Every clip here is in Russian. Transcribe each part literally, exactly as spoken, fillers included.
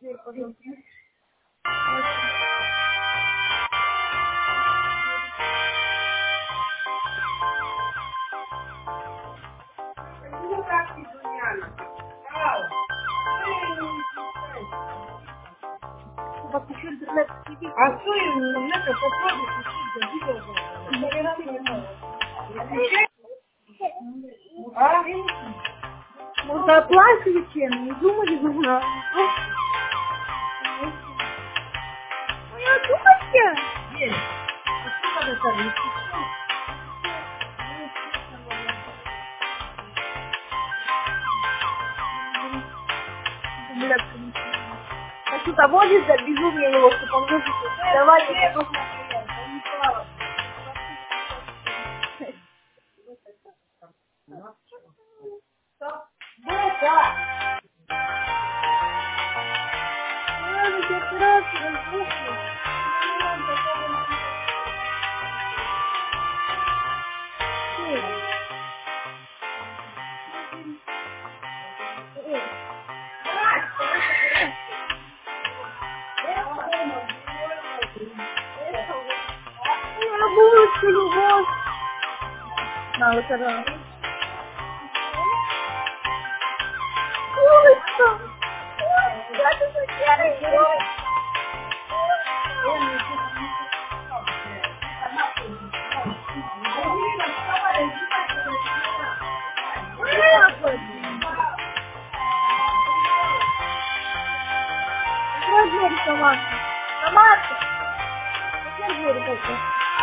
дверь, пожалуйста. Ну, как ты, Дуняна? Ау! У вас еще интернет сидит. А что им это попробуй включить, да видео. Отвечай. А? Может, оплачивать чем? Не думали, нужно. Моя думайте. Есть. А что надо там? Хочу доводить до безумия его, чтобы он выжил. Давайте. Я буду любовь. На, вот это. Курочка. Ой, я тут серый. Открой дверь, Самарка. Самарка. Открой дверь, только.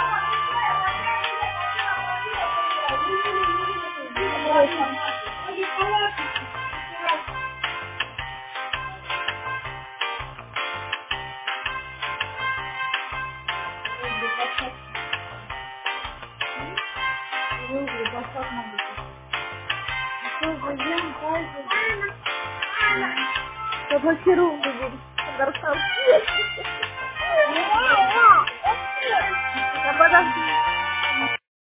Заблокирую дверь. Я подожди.